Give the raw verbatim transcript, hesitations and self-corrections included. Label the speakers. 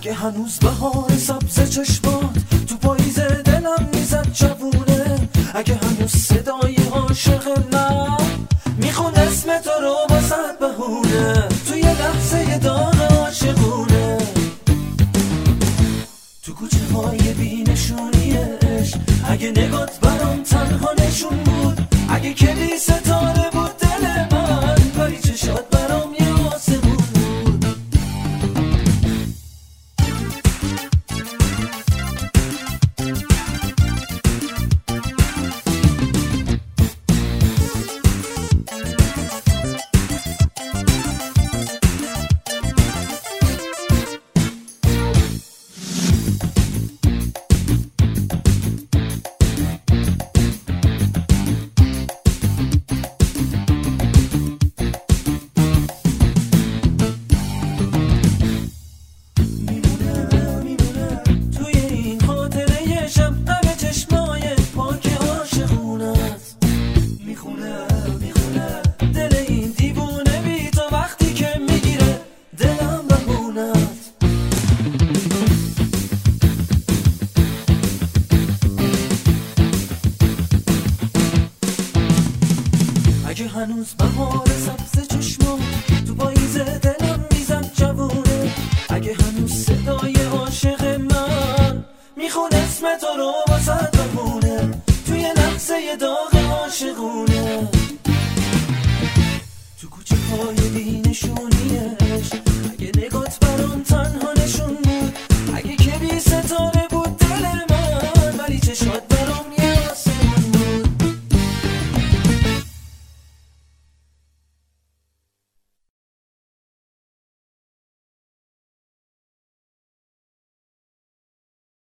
Speaker 1: اگه هنوز بهار سبز چشمات تو پاییز دلم میزد جوونه، اگه هنوز صدای عاشق من میخون اسم تو رو واسد بهونه، توی لحظه داغ عاشقونه، تو کوچه های بی نشونی عشق، اگه نگات برام تنها نشون بود، اگه کلی ستاره بود دل من، کاری چشات برام یه آسمون بود. اگه هنوز بهار